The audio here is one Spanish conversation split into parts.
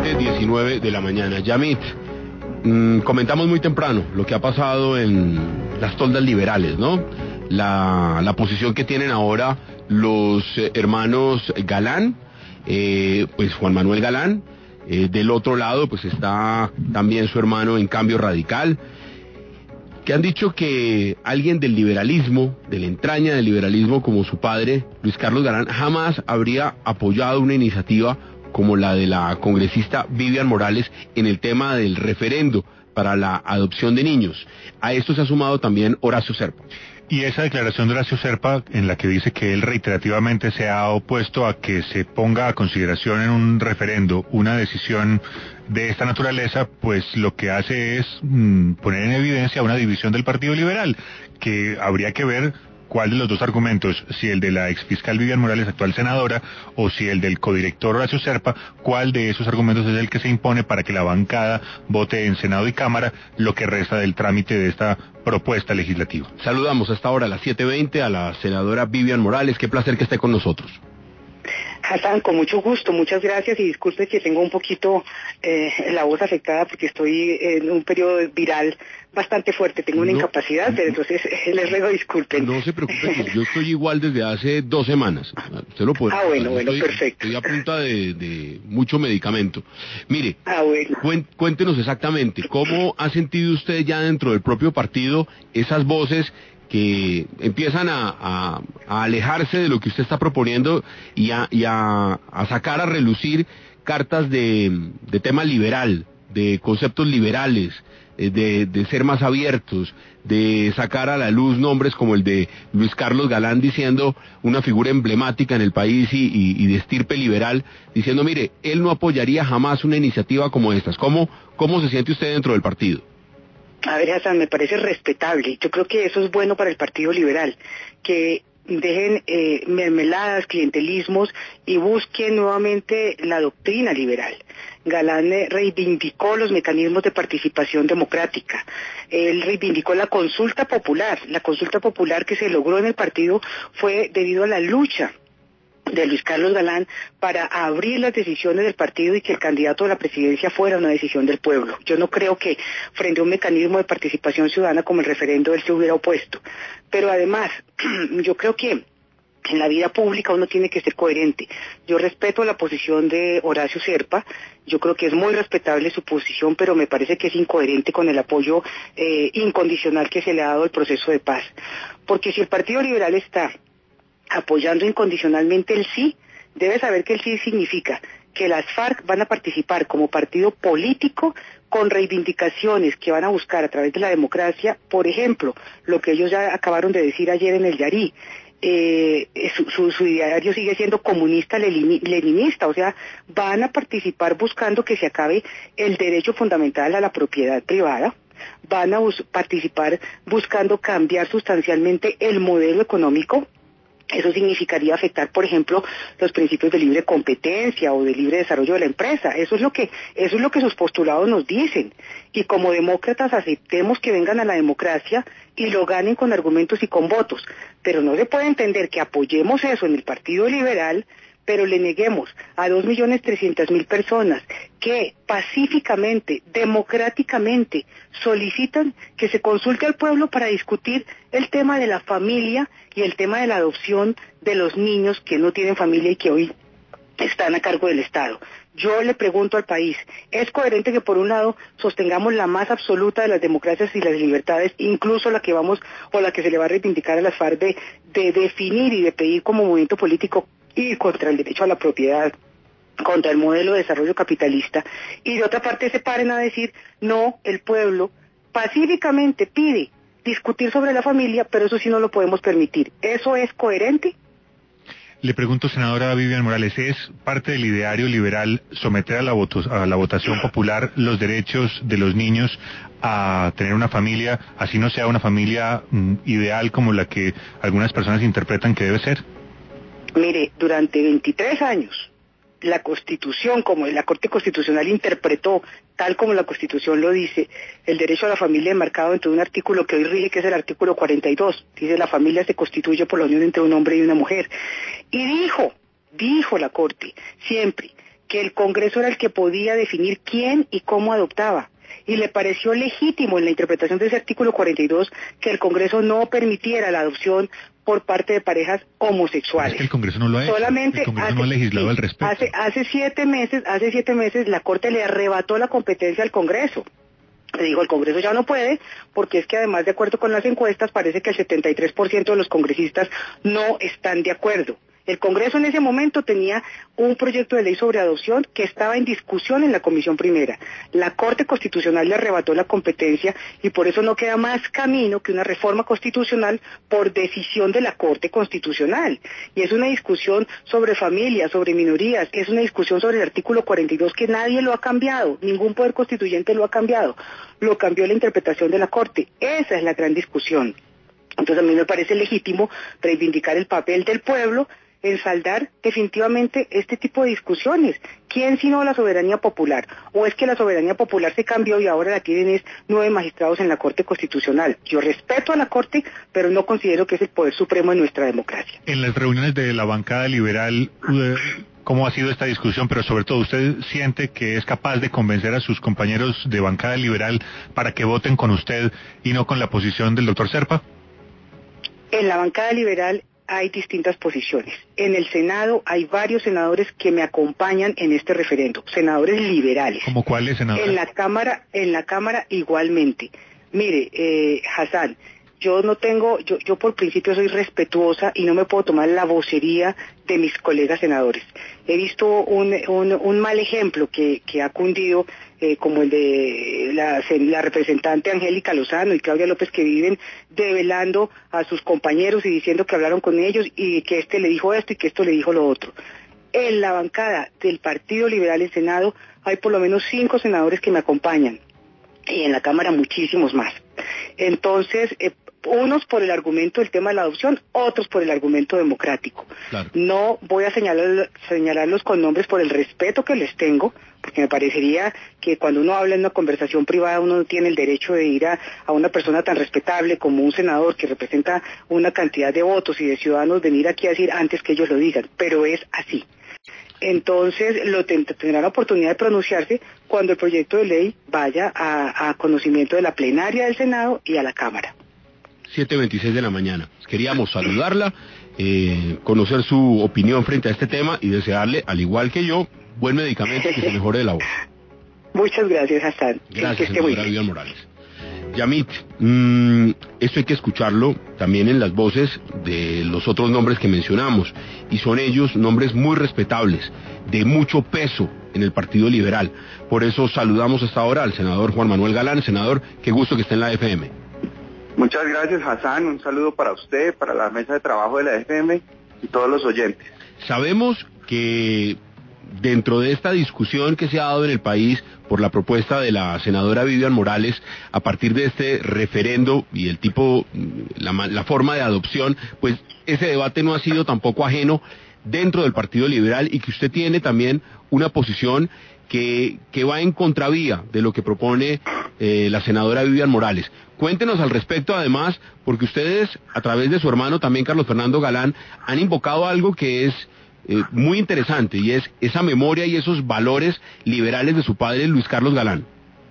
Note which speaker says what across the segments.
Speaker 1: 7:19 de la mañana. Yamit, comentamos muy temprano lo que ha pasado en las toldas liberales, ¿no? La posición que tienen ahora los hermanos Galán, pues Juan Manuel Galán. Del otro lado, pues está también su hermano en Cambio Radical, que han dicho que alguien del liberalismo, de la entraña del liberalismo como su padre, Luis Carlos Galán, jamás habría apoyado una iniciativa como la de la congresista Vivian Morales en el tema del referendo para la adopción de niños. A esto se ha sumado también Horacio Serpa.
Speaker 2: Y esa declaración de Horacio Serpa, en la que dice que él reiterativamente se ha opuesto a que se ponga a consideración en un referendo una decisión de esta naturaleza, pues lo que hace es poner en evidencia una división del Partido Liberal, que habría que ver cuál de los dos argumentos, si el de la exfiscal Vivian Morales, actual senadora, o si el del codirector Horacio Serpa, cuál de esos argumentos es el que se impone para que la bancada vote en Senado y Cámara lo que resta del trámite de esta propuesta legislativa.
Speaker 1: Saludamos hasta ahora a las 7:20 a la senadora Vivian Morales. Qué placer que esté con nosotros.
Speaker 3: Hassan, con mucho gusto, muchas gracias y disculpe que tengo un poquito la voz afectada porque estoy en un periodo viral bastante fuerte, tengo una incapacidad, pero entonces les ruego disculpen.
Speaker 1: No se preocupe, que yo estoy igual desde hace 2 semanas, usted lo puede.
Speaker 3: Bueno, perfecto.
Speaker 1: Estoy a punta de mucho medicamento. Mire, cuéntenos exactamente, ¿cómo ha sentido usted ya dentro del propio partido esas voces que empiezan a alejarse de lo que usted está proponiendo y a sacar a relucir cartas de tema liberal, de conceptos liberales, de ser más abiertos, de sacar a la luz nombres como el de Luis Carlos Galán, diciendo una figura emblemática en el país y de estirpe liberal, diciendo, mire, él no apoyaría jamás una iniciativa como estas? ¿Cómo se siente usted dentro del partido?
Speaker 3: A ver, Hassan, me parece respetable. Yo creo que eso es bueno para el Partido Liberal, que dejen mermeladas, clientelismos y busquen nuevamente la doctrina liberal. Galán reivindicó los mecanismos de participación democrática. Él reivindicó la consulta popular. La consulta popular que se logró en el partido fue debido a la lucha de Luis Carlos Galán para abrir las decisiones del partido y que el candidato a la presidencia fuera una decisión del pueblo. Yo no creo que frente a un mecanismo de participación ciudadana como el referendo él se hubiera opuesto. Pero además, yo creo que en la vida pública uno tiene que ser coherente. Yo respeto la posición de Horacio Serpa, yo creo que es muy respetable su posición, pero me parece que es incoherente con el apoyo incondicional que se le ha dado al proceso de paz. Porque si el Partido Liberal está apoyando incondicionalmente el sí, debe saber que el sí significa que las FARC van a participar como partido político con reivindicaciones que van a buscar a través de la democracia, por ejemplo, lo que ellos ya acabaron de decir ayer en el Yarí, su ideario sigue siendo comunista leninista, o sea, van a participar buscando que se acabe el derecho fundamental a la propiedad privada, van a participar buscando cambiar sustancialmente el modelo económico. Eso significaría afectar, por ejemplo, los principios de libre competencia o de libre desarrollo de la empresa. Eso es lo que sus postulados nos dicen. Y como demócratas aceptemos que vengan a la democracia y lo ganen con argumentos y con votos. Pero no se puede entender que apoyemos eso en el Partido Liberal, pero le neguemos a 2.300.000 personas que pacíficamente, democráticamente, solicitan que se consulte al pueblo para discutir el tema de la familia y el tema de la adopción de los niños que no tienen familia y que hoy están a cargo del Estado. Yo le pregunto al país, ¿es coherente que por un lado sostengamos la más absoluta de las democracias y las libertades, incluso la que se le va a reivindicar a las FARC de definir y de pedir como movimiento político ir contra el derecho a la propiedad, contra el modelo de desarrollo capitalista, y de otra parte se paren a decir, no, el pueblo pacíficamente pide discutir sobre la familia, pero eso sí no lo podemos permitir? ¿Eso es coherente?
Speaker 2: Le pregunto, senadora Vivian Morales, ¿es parte del ideario liberal someter a la votación popular los derechos de los niños a tener una familia, así no sea una familia ideal como la que algunas personas interpretan que debe ser?
Speaker 3: Mire, durante 23 años, la Constitución, como la Corte Constitucional interpretó, tal como la Constitución lo dice, el derecho a la familia enmarcado dentro de un artículo que hoy rige, que es el artículo 42. Dice, la familia se constituye por la unión entre un hombre y una mujer. Y dijo la Corte, siempre, que el Congreso era el que podía definir quién y cómo adoptaba. Y le pareció legítimo en la interpretación de ese artículo 42 que el Congreso no permitiera la adopción por parte de parejas homosexuales.
Speaker 2: Es que el Congreso no lo ha hecho.
Speaker 3: Solamente
Speaker 2: el Congreso no ha legislado al respecto.
Speaker 3: Hace 7 meses la Corte le arrebató la competencia al Congreso. Le dijo, el Congreso ya no puede, porque es que además, de acuerdo con las encuestas, parece que el 73% de los congresistas no están de acuerdo. El Congreso en ese momento tenía un proyecto de ley sobre adopción que estaba en discusión en la Comisión Primera. La Corte Constitucional le arrebató la competencia y por eso no queda más camino que una reforma constitucional por decisión de la Corte Constitucional. Y es una discusión sobre familias, sobre minorías, es una discusión sobre el artículo 42 que nadie lo ha cambiado, ningún poder constituyente lo ha cambiado. Lo cambió la interpretación de la Corte. Esa es la gran discusión. Entonces a mí me parece legítimo reivindicar el papel del pueblo en saldar definitivamente este tipo de discusiones. ¿Quién sino la soberanía popular? ¿O es que la soberanía popular se cambió y ahora la tienen es 9 magistrados en la Corte Constitucional? Yo respeto a la Corte, pero no considero que es el poder supremo de nuestra democracia.
Speaker 2: En las reuniones de la bancada liberal, ¿cómo ha sido esta discusión? Pero sobre todo, ¿usted siente que es capaz de convencer a sus compañeros de bancada liberal para que voten con usted y no con la posición del doctor Zerpa?
Speaker 3: En la bancada liberal hay distintas posiciones. En el Senado hay varios senadores que me acompañan en este referendo, senadores liberales.
Speaker 2: ¿Cómo cuáles, senadores?
Speaker 3: En la Cámara igualmente. Mire, Hassan, yo por principio soy respetuosa y no me puedo tomar la vocería de mis colegas senadores. He visto un mal ejemplo que ha cundido, como el de la representante Angélica Lozano y Claudia López, que viven develando a sus compañeros y diciendo que hablaron con ellos y que este le dijo esto y que esto le dijo lo otro. En la bancada del Partido Liberal en Senado hay por lo menos 5 senadores que me acompañan y en la Cámara muchísimos más. Entonces, unos por el argumento del tema de la adopción, otros por el argumento democrático. Claro. No voy a señalarlos con nombres por el respeto que les tengo, porque me parecería que cuando uno habla en una conversación privada uno no tiene el derecho de ir a una persona tan respetable como un senador que representa una cantidad de votos y de ciudadanos, venir aquí a decir antes que ellos lo digan, pero es así. Entonces tendrán la oportunidad de pronunciarse cuando el proyecto de ley vaya a conocimiento de la plenaria del Senado y a la Cámara.
Speaker 1: 7:26 de la mañana. Queríamos saludarla, conocer su opinión frente a este tema y desearle, al igual que yo, buen medicamento y que se mejore de la voz.
Speaker 3: Muchas gracias, Hassan.
Speaker 1: Gracias, senadora Vivian Morales. Yamit, esto hay que escucharlo también en las voces de los otros nombres que mencionamos, y son ellos nombres muy respetables, de mucho peso en el Partido Liberal. Por eso saludamos hasta ahora al senador Juan Manuel Galán. Senador, qué gusto que esté en la FM.
Speaker 4: Muchas gracias, Hassan. Un saludo para usted, para la mesa de trabajo de la FM y todos los oyentes.
Speaker 1: Sabemos que dentro de esta discusión que se ha dado en el país por la propuesta de la senadora Vivian Morales, a partir de este referendo y el tipo, la forma de adopción, pues ese debate no ha sido tampoco ajeno dentro del Partido Liberal, y que usted tiene también una posición que va en contravía de lo que propone la senadora Vivian Morales. Cuéntenos al respecto, además, porque ustedes, a través de su hermano también, Carlos Fernando Galán, han invocado algo que es muy interesante, y es esa memoria y esos valores liberales de su padre, Luis Carlos Galán.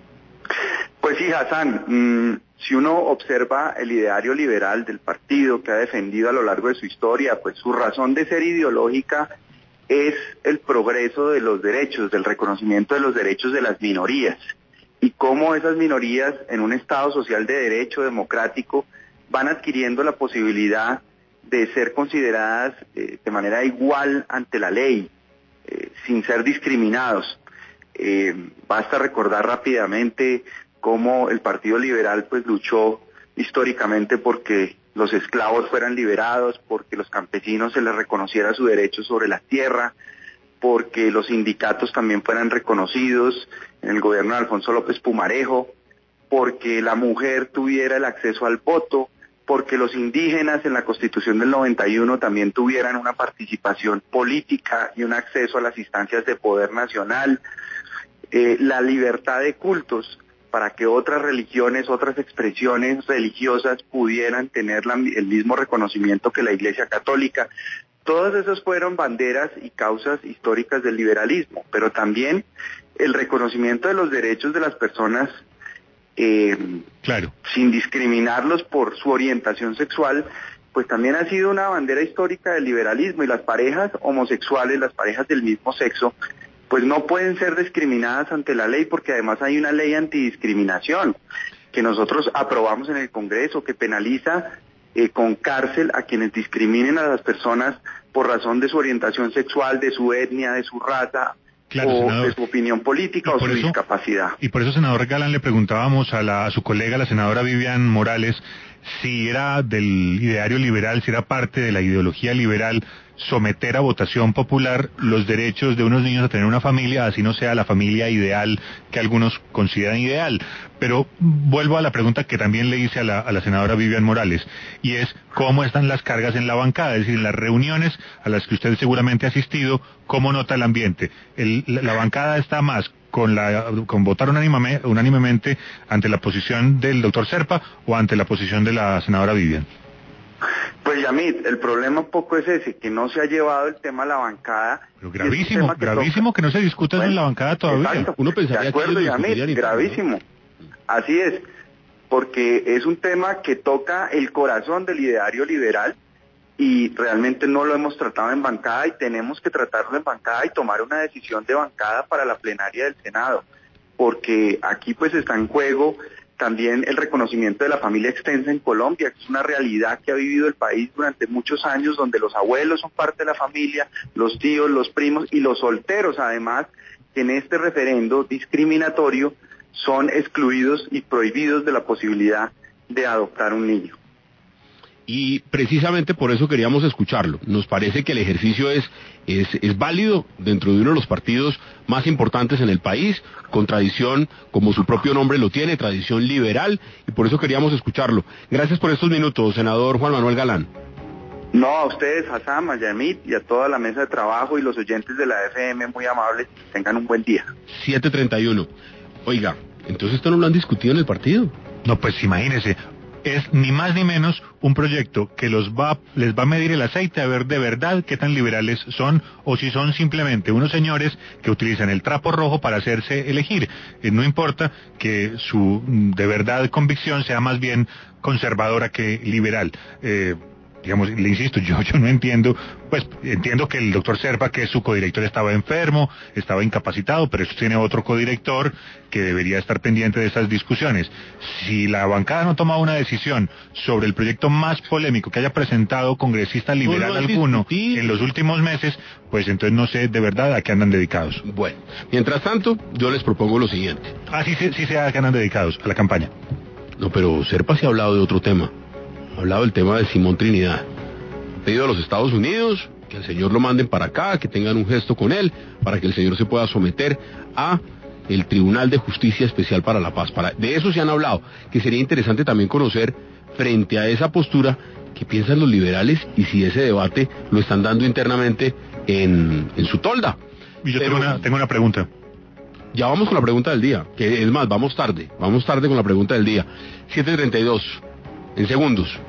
Speaker 4: Pues sí, Hassan, si uno observa el ideario liberal del partido que ha defendido a lo largo de su historia, pues su razón de ser ideológica es el progreso de los derechos, del reconocimiento de los derechos de las minorías, y cómo esas minorías en un Estado social de derecho democrático van adquiriendo la posibilidad de ser consideradas de manera igual ante la ley, sin ser discriminados. Basta recordar rápidamente cómo el Partido Liberal pues luchó históricamente porque los esclavos fueran liberados, porque los campesinos se les reconociera su derecho sobre la tierra, porque los sindicatos también fueran reconocidos en el gobierno de Alfonso López Pumarejo, porque la mujer tuviera el acceso al voto, porque los indígenas en la Constitución del 91 también tuvieran una participación política y un acceso a las instancias de poder nacional, la libertad de cultos para que otras religiones, otras expresiones religiosas pudieran tener el mismo reconocimiento que la Iglesia Católica. Todas esas fueron banderas y causas históricas del liberalismo, pero también el reconocimiento de los derechos de las personas
Speaker 2: Claro.
Speaker 4: sin discriminarlos por su orientación sexual, pues también ha sido una bandera histórica del liberalismo, y las parejas homosexuales, las parejas del mismo sexo, pues no pueden ser discriminadas ante la ley, porque además hay una ley antidiscriminación que nosotros aprobamos en el Congreso, que penaliza con cárcel a quienes discriminen a las personas por razón de su orientación sexual, de su etnia, de su raza,
Speaker 2: Claro,
Speaker 4: o
Speaker 2: senador,
Speaker 4: de su opinión política o su discapacidad.
Speaker 2: Y por eso, senador Galán, le preguntábamos a su colega, la senadora Vivian Morales, si era del ideario liberal, si era parte de la ideología liberal someter a votación popular los derechos de unos niños a tener una familia, así no sea la familia ideal que algunos consideran ideal. Pero vuelvo a la pregunta que también le hice a la senadora Vivian Morales, y es cómo están las cargas en la bancada, es decir, en las reuniones a las que usted seguramente ha asistido, ¿cómo nota el ambiente? La bancada está más con votar unánimemente ante la posición del doctor Serpa o ante la posición de la senadora Vivian.
Speaker 4: Pues Yamit, el problema un poco es ese, que no se ha llevado el tema a la bancada.
Speaker 2: Pero gravísimo que no se discuta eso en la bancada todavía.
Speaker 4: Exacto.
Speaker 1: Uno pensaría
Speaker 4: de acuerdo,
Speaker 1: que
Speaker 4: Yamit, gravísimo. ¿No? Así es, porque es un tema que toca el corazón del ideario liberal y realmente no lo hemos tratado en bancada, y tenemos que tratarlo en bancada y tomar una decisión de bancada para la plenaria del Senado, porque aquí pues está en juego también el reconocimiento de la familia extensa en Colombia, que es una realidad que ha vivido el país durante muchos años, donde los abuelos son parte de la familia, los tíos, los primos y los solteros, además, que en este referendo discriminatorio son excluidos y prohibidos de la posibilidad de adoptar un niño.
Speaker 1: Y precisamente por eso queríamos escucharlo. Nos parece que el ejercicio es válido dentro de uno de los partidos más importantes en el país, con tradición, como su propio nombre lo tiene, tradición liberal, y por eso queríamos escucharlo. Gracias por estos minutos, senador Juan Manuel Galán.
Speaker 4: No, a ustedes, Hassam, a Yamit y a toda la mesa de trabajo y los oyentes de la FM, muy amables, tengan un buen día.
Speaker 1: 7:31. Oiga, entonces esto no lo han discutido en el partido.
Speaker 2: No, pues imagínese. Es ni más ni menos un proyecto que les va a medir el aceite a ver de verdad qué tan liberales son, o si son simplemente unos señores que utilizan el trapo rojo para hacerse elegir. No importa que su de verdad convicción sea más bien conservadora que liberal. Digamos, le insisto, yo no entiendo, pues entiendo que el doctor Serpa, que es su codirector, estaba enfermo, estaba incapacitado, pero eso tiene otro codirector que debería estar pendiente de esas discusiones. Si la bancada no toma una decisión sobre el proyecto más polémico que haya presentado congresista liberal alguno en los últimos meses, pues entonces no sé de verdad a qué andan dedicados.
Speaker 1: Bueno, mientras tanto, yo les propongo lo siguiente.
Speaker 2: Sí sé a qué andan dedicados, a la campaña.
Speaker 1: No, pero Serpa sí ha hablado de otro tema. Ha hablado del tema de Simón Trinidad. Ha pedido a los Estados Unidos que el señor lo manden para acá, que tengan un gesto con él, para que el señor se pueda someter a el Tribunal de Justicia Especial para la Paz. De eso se han hablado, que sería interesante también conocer, frente a esa postura, qué piensan los liberales y si ese debate lo están dando internamente en su tolda.
Speaker 2: Y yo tengo una pregunta.
Speaker 1: Ya vamos con la pregunta del día, que es más, vamos tarde con la pregunta del día. 7:32, en segundos.